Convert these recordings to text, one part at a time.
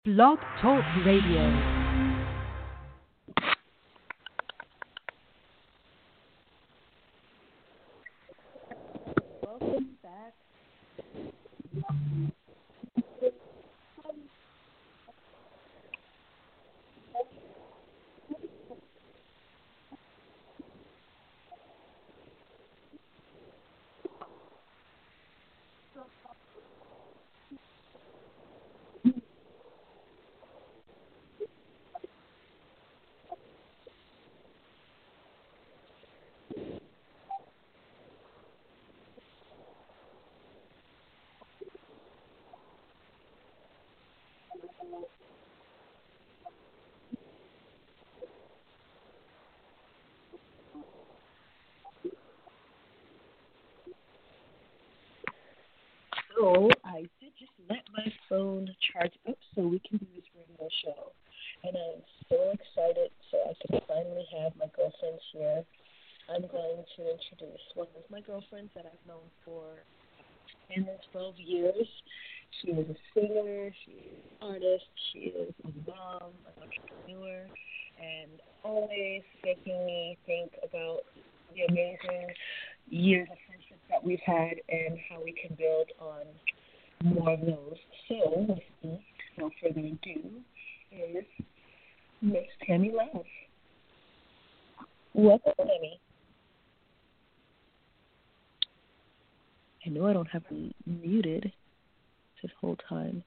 Blog Talk Radio. Welcome back. So I did just let my phone charge up so we can do this radio show. And I'm so excited so I can finally have my girlfriends here. I'm going to introduce one of my girlfriends that I've known for 10 or 12 years. She is a singer, she is an artist, she is a mom, an entrepreneur, and always making me think about the amazing years of friendship that we've had and how we can build on more of those. So, with me, no further ado, is Miss Tammy Love. Welcome, Tammy. I know I don't have it muted this whole time.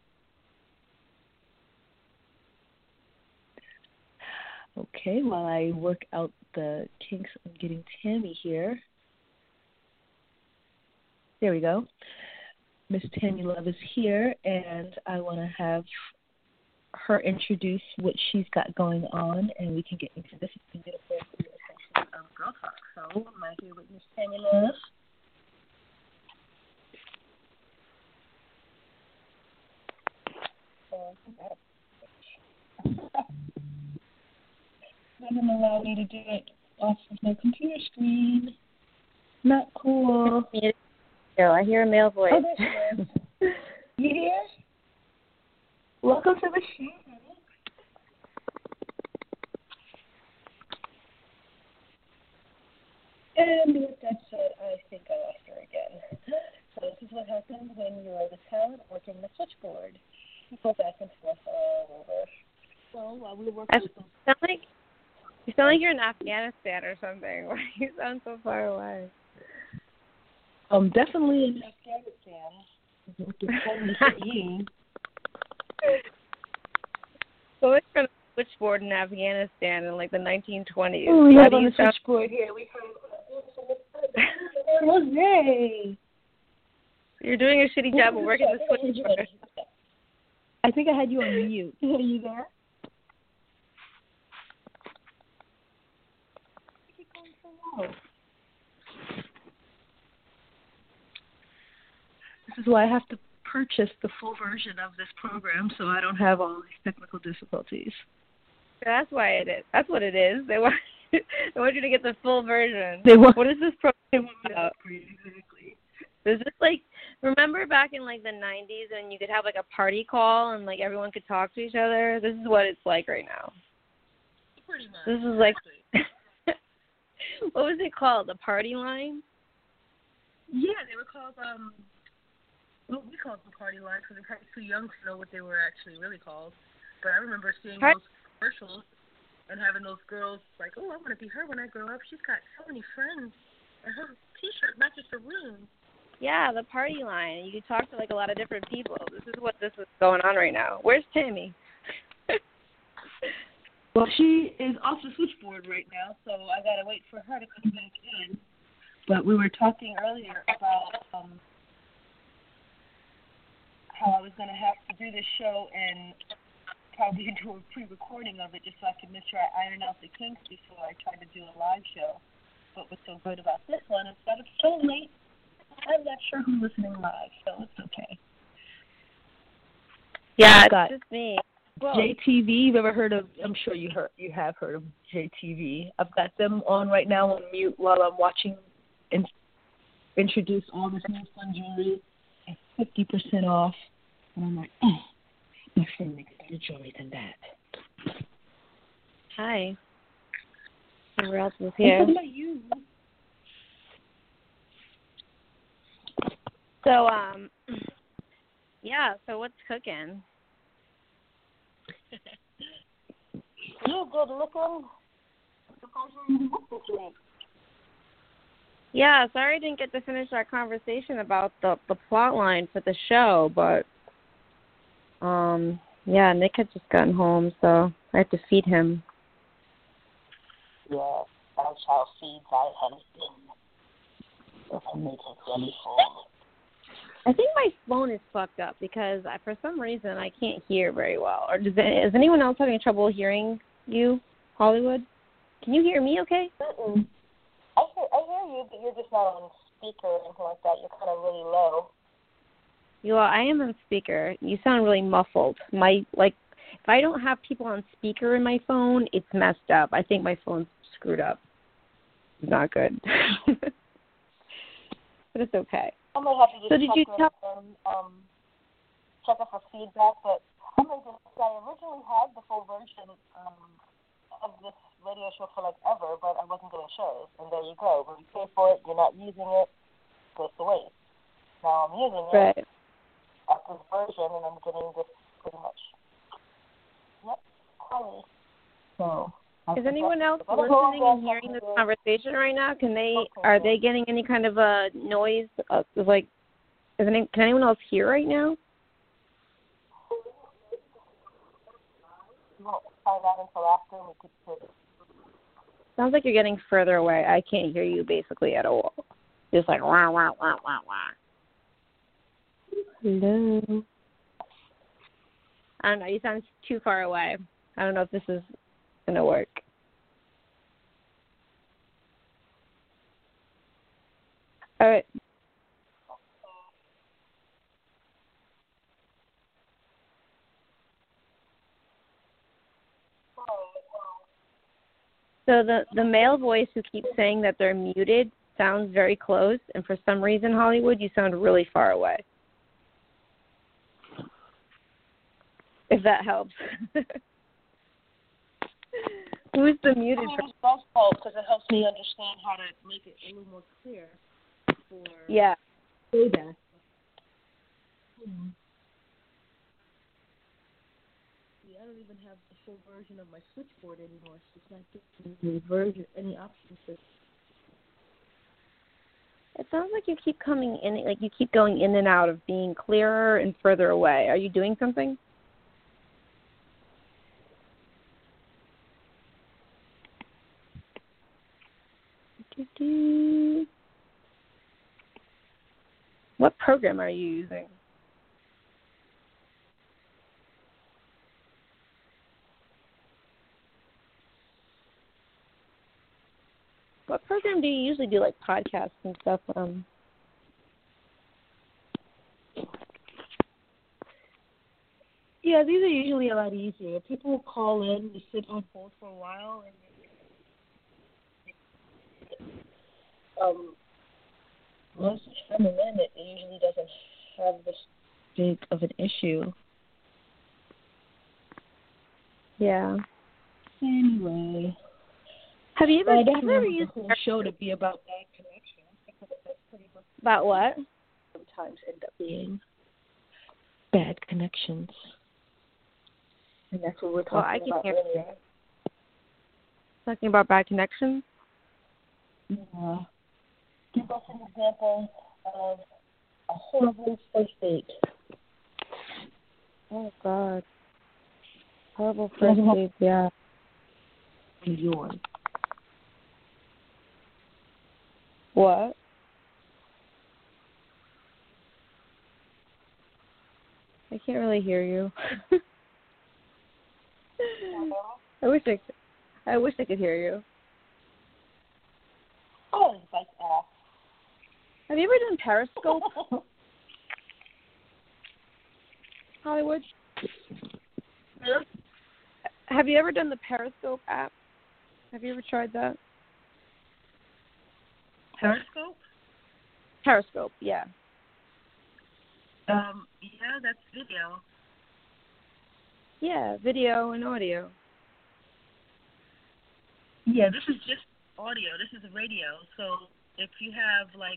Okay, while I work out the kinks of getting Tammy here. There we go. Miss Tammy Love is here, and I want to have her introduce what she's got going on, and we can get into this beautiful section of Girl Talk. So, am I here with Miss Tammy Love? Doesn't allow me to do it off of my computer screen. Not cool. So I hear a male voice. Oh, there she is. You here? Welcome to the show. And with that said, I think I lost her again. So this is what happens when you're the talent working the switchboard. You go back and forth all over. So while we work with them. You sound like you're in Afghanistan or something. Why do you sound so far away? Definitely in Afghanistan. So it's from a switchboard in Afghanistan in like the 1920s. Oh, we have a switchboard here. We have Jose. You're doing a shitty job of working the switchboard. I think I had you on mute. Are you there? This is why I have to purchase the full version of this program so I don't have all these technical difficulties. That's why it is. That's what it is. They want you to get the full version. What is this program about? Exactly. Is this like, remember back in like the 90s when you could have like a party call and like everyone could talk to each other? This is what it's like right now. Pretty much. This is like, what was it called? The party line? Yeah, they were called, well, we called them party lines because we're probably too young to know what they were actually really called. But I remember seeing those commercials and having those girls like, oh, I want to be her when I grow up. She's got so many friends. And her T-shirt matches the room. Yeah, the party line. You could talk to like a lot of different people. This is what this is going on right now. Where's Tammy? Well, she is off the switchboard right now, so I got to wait for her to come back in. But we were talking earlier about how I was going to have to do this show and probably do a pre-recording of it just so I could make sure I iron out the kinks before I try to do a live show. But what's so good about this one is that it's so late, I'm not sure who's listening live, so it's okay. Yeah, it's just me. Whoa. JTV, you've ever heard of? I'm sure you have heard of JTV. I've got them on right now on mute while I'm watching and introduce all this new fun jewelry at 50% off. And I'm like, My friend makes better jewelry than that. Hi. Whoever else is here. What about you? So, yeah, so what's cooking? You good looking? Yeah, sorry I didn't get to finish our conversation about the plot line for the show, but yeah, Nick had just gotten home, so I had to feed him. Yeah, thou shalt feed thy husband. If I may take any food. I think my phone is fucked up because for some reason I can't hear very well. Or is anyone else having trouble hearing you, Hollywood? Can you hear me okay? Mm-mm. I hear you, but you're just not on speaker or anything like that. You're kind of really low. Well, I am on speaker. You sound really muffled. If I don't have people on speaker in my phone, it's messed up. I think my phone's screwed up. It's not good. But it's okay. I might have to just so did you check it for feedback, but I'm going to say I originally had the full version of this radio show for like ever, but I wasn't getting shows, and there you go. When you pay for it, you're not using it, it goes to waste. Now I'm using it right. at this version, and I'm getting this pretty much. Yep, quality. So. Is anyone else listening and hearing this conversation right now? Are they getting any kind of a noise? Can anyone else hear right now? You won't find out until after we could sit. Sounds like you're getting further away. I can't hear you basically at all. Just like wah wah wah wah wah. Hello. I don't know. You sound too far away. I don't know if this is gonna work. All right. So the male voice who keeps saying that they're muted sounds very close, and for some reason, Hollywood, you sound really far away. If that helps. Who's the muted person? It does help because it helps me understand how to make it a little more clear for playback. See, I don't even have the full version of my switchboard anymore, so it's not giving me any options. It sounds like you keep coming in, like you keep going in and out of being clearer and further away. Are you doing something? What program are you using? What program do you usually do, like podcasts and stuff on? Yeah, these are usually a lot easier. People will call in, we sit on hold for a while, and once you come in, it usually doesn't have this big of an issue. Yeah. Anyway. Have you ever used the whole show to be about bad connections? About what? Sometimes end up being bad connections. And that's what we're talking about earlier. Talking about bad connections? Yeah. Give us an example of a horrible first date. Oh, God. Horrible first date, yeah. Yours. What? I can't really hear you. I wish I could hear you. Oh, it's like that. Have you ever done Periscope? Hollywood? Huh? Have you ever done the Periscope app? Have you ever tried that? Periscope? Periscope, yeah. Yeah, that's video. Yeah, video and audio. Yeah, this is just audio. This is radio. So if you have like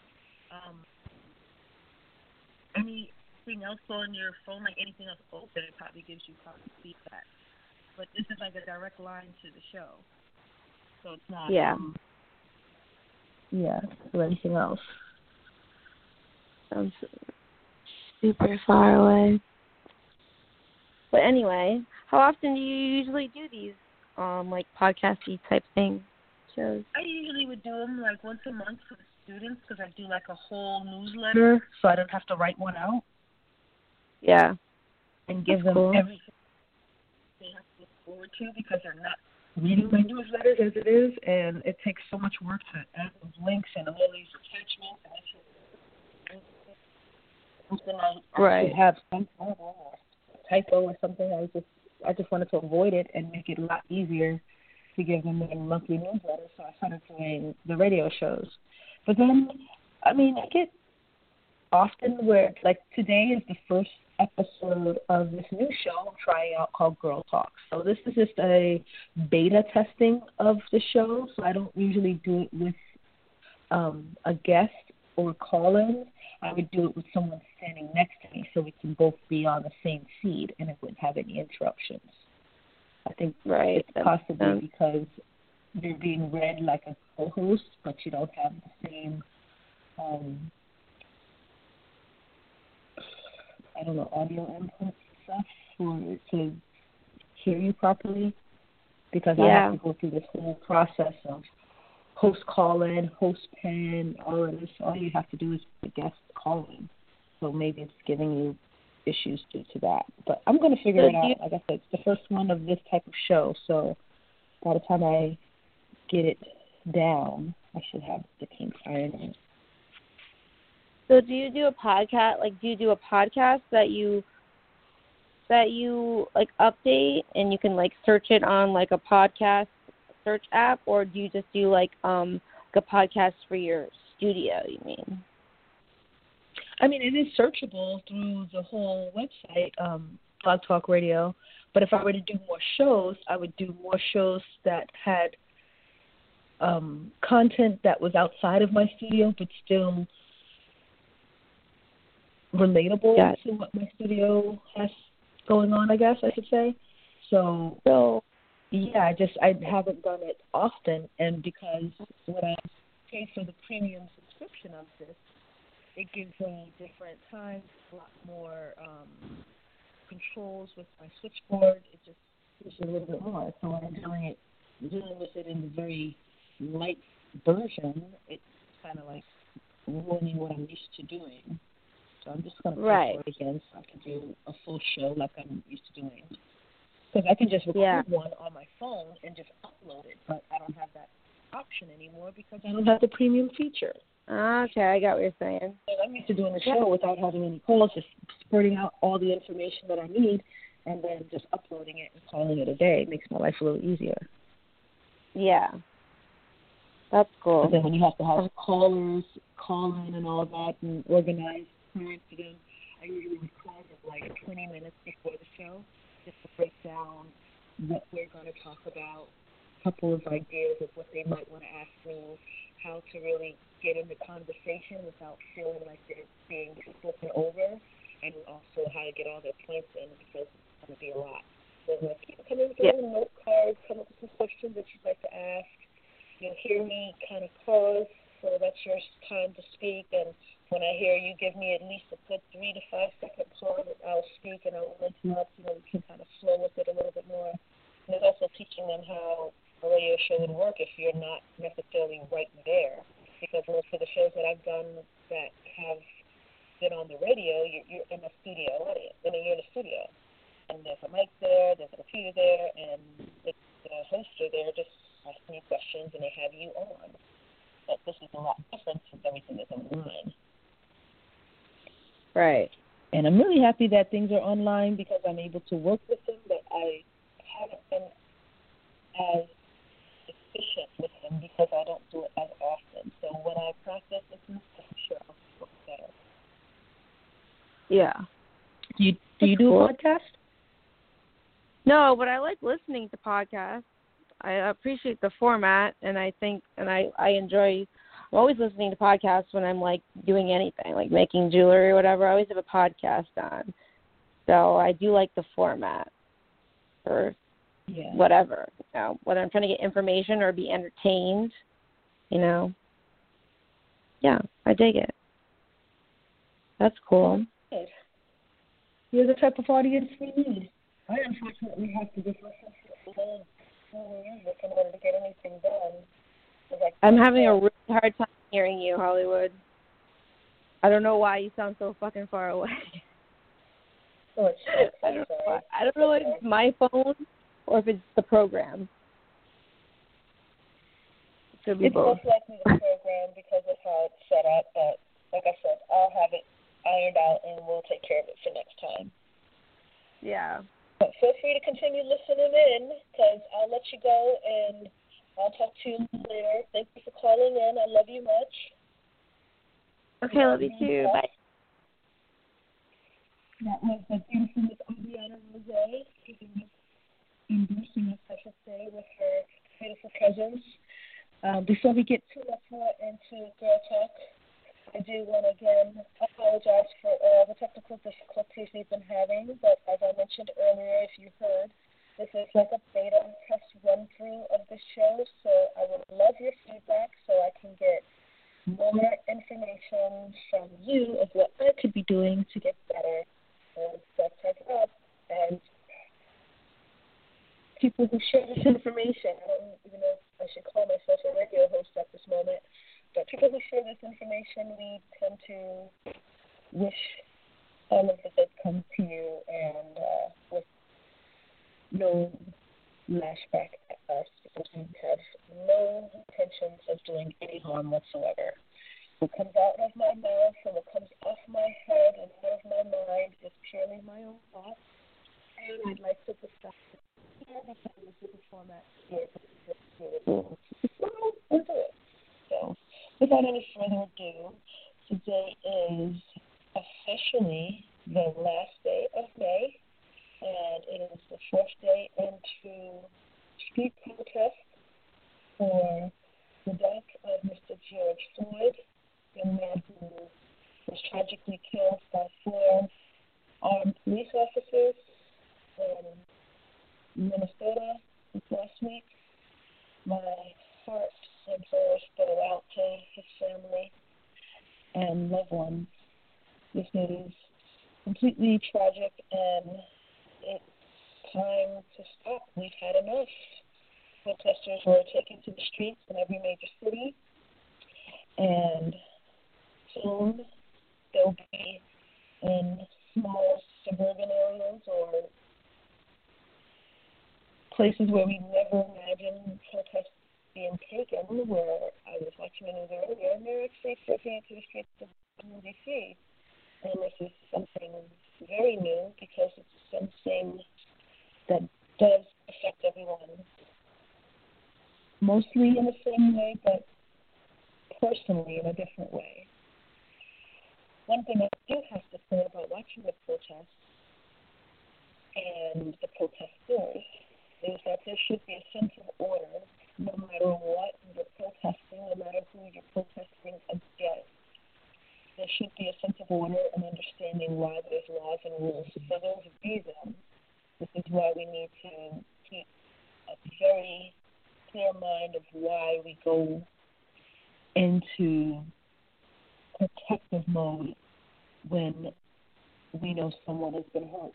anything else on your phone, like anything else open, it probably gives you probably feedback. But this is like a direct line to the show, so it's not. Yeah. Yeah. Or anything else. Sounds super far away. But anyway, how often do you usually do these, like podcasty type thing shows? I usually would do them like once a month for the students because I do like a whole newsletter, so I don't have to write one out. Yeah. And give them cool. everything they have to look forward to because they're not reading my newsletters as it is, and it takes so much work to add those links and all these attachments. And something I should have some typo or something. I just wanted to avoid it and make it a lot easier to give them a monthly newsletter. So I started doing the radio shows. But then, I mean, I get often where, like today is the first episode of this new show I'm trying out called Girl Talk. So this is just a beta testing of the show. So I don't usually do it with a guest or call-in. I would do it with someone standing next to me so we can both be on the same feed and it wouldn't have any interruptions. I think it's possibly because you're being read like a co-host, but you don't have the same, audio inputs and stuff to hear you properly. Because I have to go through this whole process of host call-in, host pen, all of this. All you have to do is the guest call-in. So maybe it's giving you issues due to that. But I'm going to figure it out. Like I said, it's the first one of this type of show. So by the time I get it down, I should have the kinks ironed out. So do you do a podcast? Like, do you do a podcast that you like update and you can like search it on like a podcast search app, or do you just do like a podcast for your studio? You mean? I mean, it is searchable through the whole website, Blog Talk Radio. But if I were to do more shows, I would do more shows that had content that was outside of my studio, but still relatable to what my studio has going on, I guess I should say. So yeah, I haven't done it often, and because when I pay for the premium subscription of this, it gives me different times, a lot more controls with my switchboard. It just gives you a little bit more. So when I'm dealing with it in the very light version, it's kind of like ruining what I'm used to doing. So I'm just going to pay for it again so I can do a full show like I'm used to doing. Because I can just record one on my phone and just upload it, but I don't have that option anymore because I don't have the premium feature. Okay, I got what you're saying. So I'm used to doing the show without having any calls, just spurting out all the information that I need and then just uploading it and calling it a day. It makes my life a little easier. Yeah. That's cool. And then when you have to have callers call in and all that and organize time for them, I usually record it like 20 minutes before the show just to break down what we're going to talk about, a couple of ideas of what they might want to ask me, how to really get in the conversation without feeling like they're being spoken over, and also how to get all their points in because it's going to be a lot. So like, come in with a little note card, come up with some questions that you'd like to ask. You'll hear me kind of pause, so that's your time to speak, and when I hear you give me at least a good 3 to 5 second pause, I'll speak and I'll interrupt. We can kind of flow with it a little bit more. And it's also teaching them how a radio show would work if you're not necessarily right there. Because most of the shows that I've done that have been on the radio, you're in a studio audience. I mean, you're in a studio. And there's a mic there, there's a computer there, and the hosts are there just asking you questions, and they have you on. But this is a lot different since everything is online. Right. And I'm really happy that things are online because I'm able to work with them, but I haven't been as efficient with them because I don't do it as often. So when I practice this, I'm sure I'll work better. Yeah. Do you do a podcast? No, but I like listening to podcasts. I appreciate the format, and I enjoy. I'm always listening to podcasts when I'm like doing anything, like making jewelry or whatever. I always have a podcast on, so I do like the format for whatever. You know, whether I'm trying to get information or be entertained, you know. Yeah, I dig it. That's cool. You're the type of audience we need. I unfortunately have to just listen to old music in order to get anything done. I'm having a really hard time hearing you, Hollywood. I don't know why you sound so fucking far away. Oh, it's I don't know if it's my phone or if it's the program. It could be both. It's most likely the program because of how it's set up, but like I said, I'll have it ironed out and we'll take care of it for next time. Yeah. But feel free to continue listening in because I'll let you go and I'll talk to you later. Thank you for calling in. I love you much. Okay, love you too. Bye. That was the beautiful Miss Adriana Rose, endorsing us, I should say, with her beautiful presence. Before we get too much more into Girl Talk, I do want to again apologize for all the technical difficulties we've been having, but as I mentioned earlier, if you heard, this is like a beta test run-through of the show, so I would love your feedback so I can get more information from you of what I could be doing to get better and stuff like that. And people who share this information, I don't even know if I should call myself a radio host at this moment, but people who share this information, we tend to wish all of the good comes to you and with no lashback at us because we have no intentions of doing any harm whatsoever. What comes out of my mouth and what comes off my head and out of my mind is purely my own thoughts, and I'd like to discuss it here because this is a format here. We'll do it. So, without any further ado, today is officially the last day of May, and it is the fourth day into street protest for the death of Mr. George Floyd, the man who was tragically killed by 4 armed police officers in Minnesota last week. My heart and prayers go out to his family and loved ones. This is completely tragic, and it's time to stop. We've had enough. Protesters were taken to the streets in every major city, and soon they'll be in small suburban areas or places where we never imagined protests being taken, where I was watching the news earlier, and they're actually taking it to the streets of Washington, D.C. And this is something very new because it's something that does affect everyone. Mostly in the same way, but personally in a different way. One thing I do have to say about watching the protests and the protesters is that there should be a sense of order no matter what you're protesting, no matter who you're protesting against. There should be a sense of order and understanding why there's laws and rules. For those reasons, this is why we need to keep a very clear mind of why we go into protective mode when we know someone has been hurt.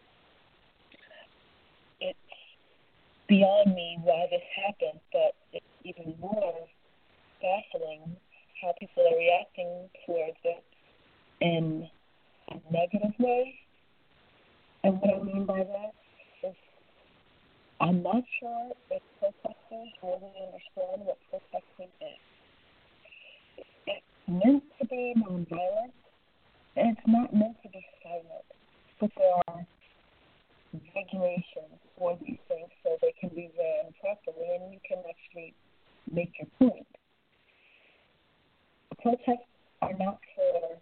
It's beyond me why this happened, but it's even more baffling how people are reacting towards it in a negative way. And what I mean by that is I'm not sure if protesters really understand what protesting is. It's meant to be nonviolent, and it's not meant to be silent, but there are regulations for these things so they can be ran properly and you can actually make your point. Protests are not for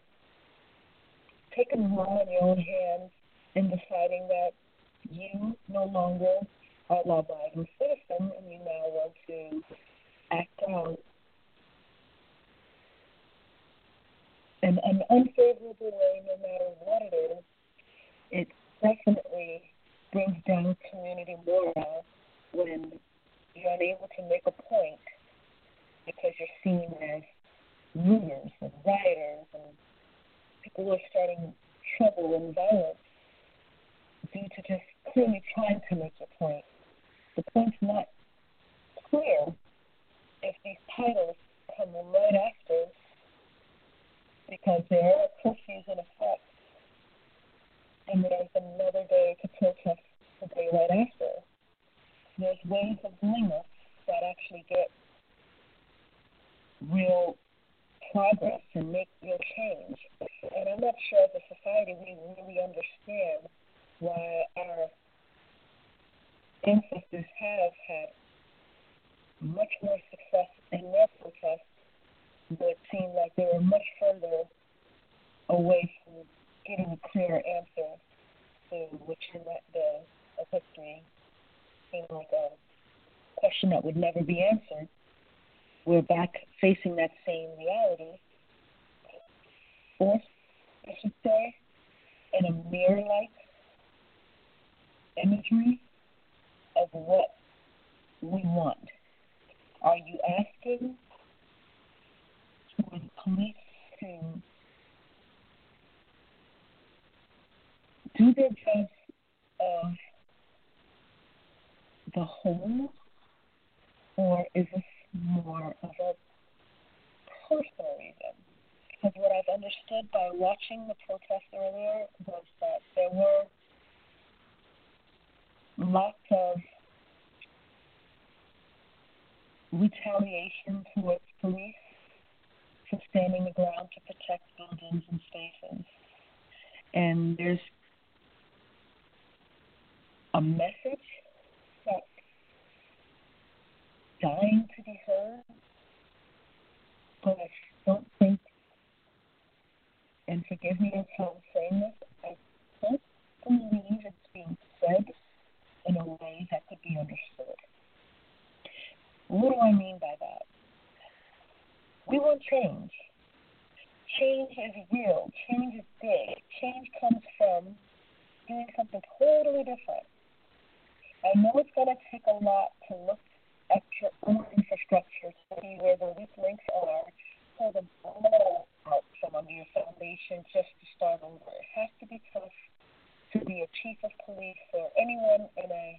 taking the law in your own hands and deciding that you no longer are law-abiding citizen and you now want to act out in an unfavorable way, no matter what it is, it definitely brings down community morale when you're unable to make a point because you're seen as looters and rioters and people who are starting trouble and violence due to just clearly trying to make a point. The point's not clear if these titles come right after because there are curfews in effect and there's another day to protest the day right after. There's ways of doing this that actually get real progress and make real change. And I'm not sure as a society we really understand why our ancestors have had much more success in their protests, but it seemed like they were much further away from getting a clear answer to which in that day of history seemed like a question that would never be answered. We're back facing that same reality, or I should say, in a mirror-like imagery of what we want. Are you asking for the police to do their jobs of the whole, or is this more of a personal reason? Because what I've understood by watching the protests earlier was that there were lots of retaliation towards police for standing the ground to protect buildings and spaces. And there's a message that's dying to be heard, but I don't think, and forgive me if I'm saying this, I don't believe it's being said in a way that could be understood. What do I mean by that? We want change. Change is real. Change is big. Change comes from doing something totally different. I know it's going to take a lot to look at your own infrastructure to see where the weak links are, pull them all out from under your foundation just to start over. It has to be tough to be a chief of police or anyone in a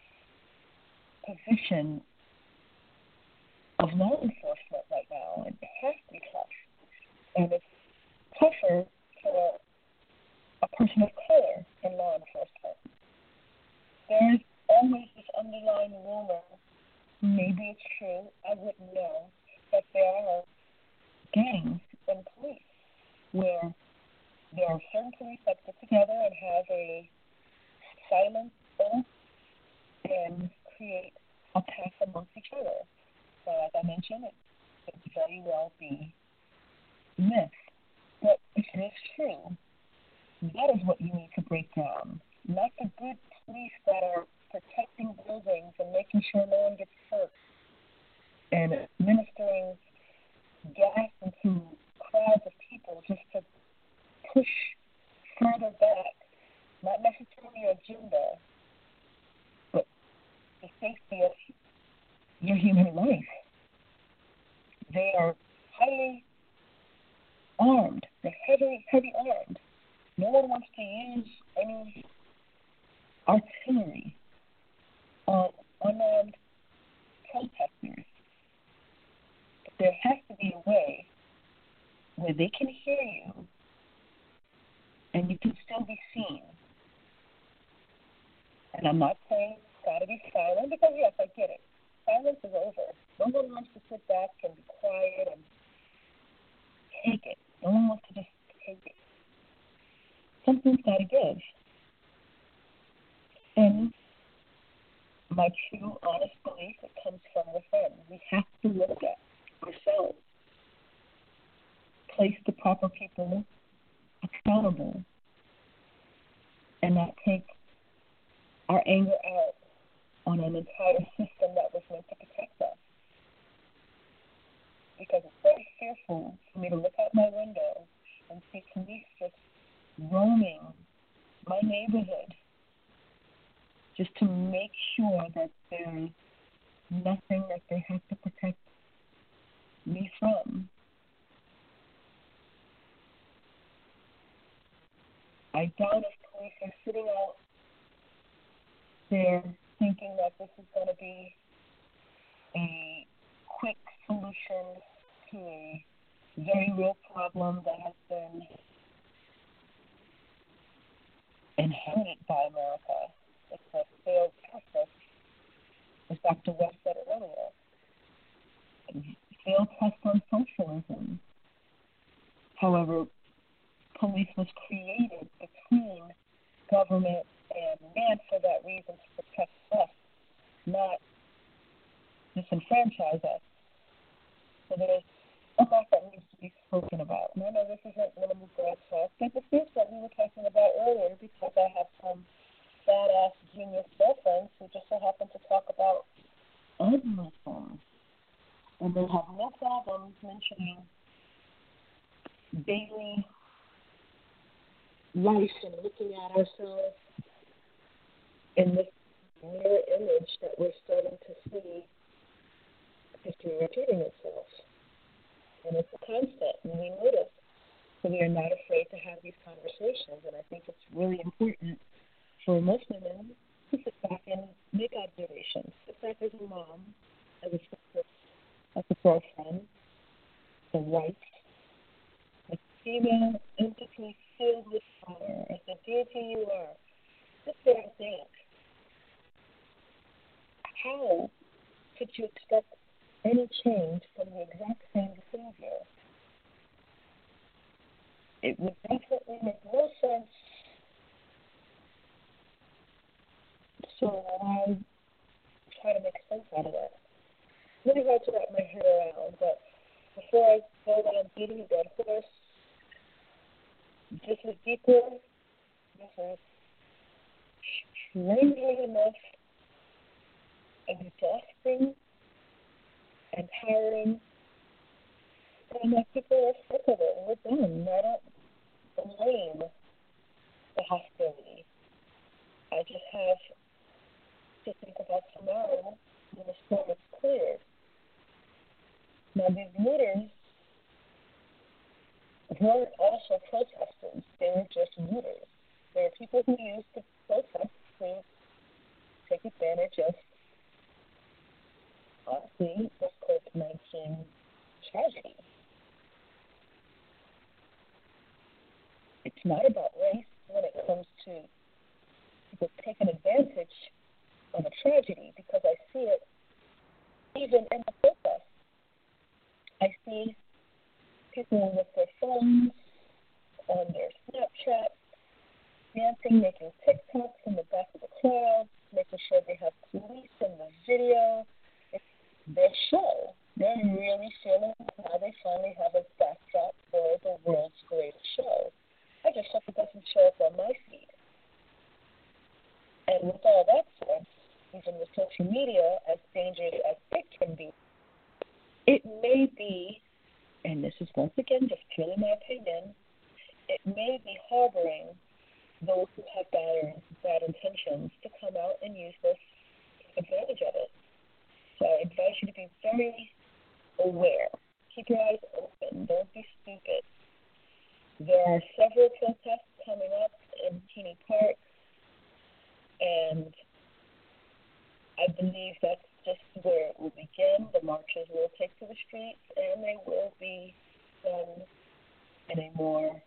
position of law enforcement right now. It has to be tough. And it's tougher for a person of color in law enforcement. There's always this underlying rumor, maybe it's true, I wouldn't know, that there are gangs in police where there are certain police that get together and have a silent oath and create a pact amongst each other. So as I mentioned, it could very well be myth. But if it is true, that is what you need to break down. Not the good police that are protecting buildings and making sure no one gets hurt and administering gas into crowds of people just to push further back, not necessarily your agenda, but the safety of your human life. They are highly armed. They're heavy armed. No one wants to use any artillery on unarmed protesters. But there has to be a way where they can hear you and you can still be seen. And I'm not saying it's got to be silent, because yes, I get it. Silence is over. No one wants to sit back and be quiet and take it. No one wants to just take it. Something's got to give. And my true, honest belief, it comes from within. We have to look at ourselves, place the proper people accountable, and not take our anger out on an entire system that was meant to protect us. Because it's very fearful for me to look out my window and see police just roaming my neighborhood just to make sure that there's nothing that they have to protect me from. I doubt if police are sitting out there thinking that this is going to be a quick solution to a very real problem that has been inherited by America. It's a failed process, as Dr. West said earlier. Failed test on socialism. However, police was created between government and man for that reason, to protect us, not disenfranchise us. So there's a lot that needs to be spoken about. And I know this isn't minimal girl talk, but this is what we were talking about earlier, because I have some badass genius girlfriends who just so happen to talk about everything. And they have no problems mentioning daily life and looking at ourselves in this mirror image that we're starting to see history repeating itself. And it's a constant, and we notice. So we are not afraid to have these conversations, and I think it's really important for most women to sit back and make observations. Sit back as a mom, as a sister, as a girlfriend, a wife, a female entity filled with power, as the deity you are. Sit there and think. How could you expect any change from the exact same behavior? It would definitely make no sense. So I try to make sense out of that. It's really hard to wrap my head around, but before I go down beating a dead horse, this is deeper. This is strangely enough exhausting and tiring. And my people are sick of it. We're done. I don't blame the hostility. I just have to think about tomorrow when the storm is cleared. Now, these looters weren't also protesters. They were just looters. There are people who used the protest to take advantage of, honestly, this COVID-19 tragedy. It's not about race when it comes to people taking advantage of a tragedy, because I see it even in the protest. I see people with their phones on their Snapchat, dancing, making TikToks in the back of the crowd, making sure they have police in the video. It's their show. They're really feeling how they finally have a backdrop for the world's greatest show. I just hope it doesn't show up on my feed. And with all that said, even with social media, as dangerous as it can be, it may be, and this is once again just purely my opinion, it may be harboring those who have bad intentions to come out and use this advantage of it. So I advise you to be very aware. Keep your eyes open. Don't be stupid. There are several protests coming up in Keeney Park, and I believe that's just where it will begin. The marches will take to the streets, and they will be done in a more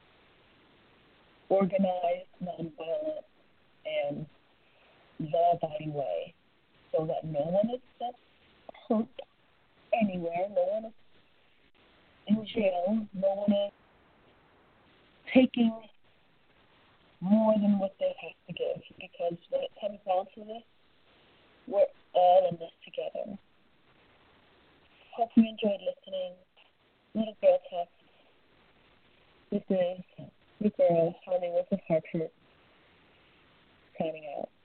organized, nonviolent, and law-abiding way, so that no one is hurt anywhere, no one is in jail, no one is taking more than what they have to give, because when it comes down to this, we're all in this together. Hope you enjoyed listening. Little Girl Talk. This is your girl, Hollywood with Hartford, signing out.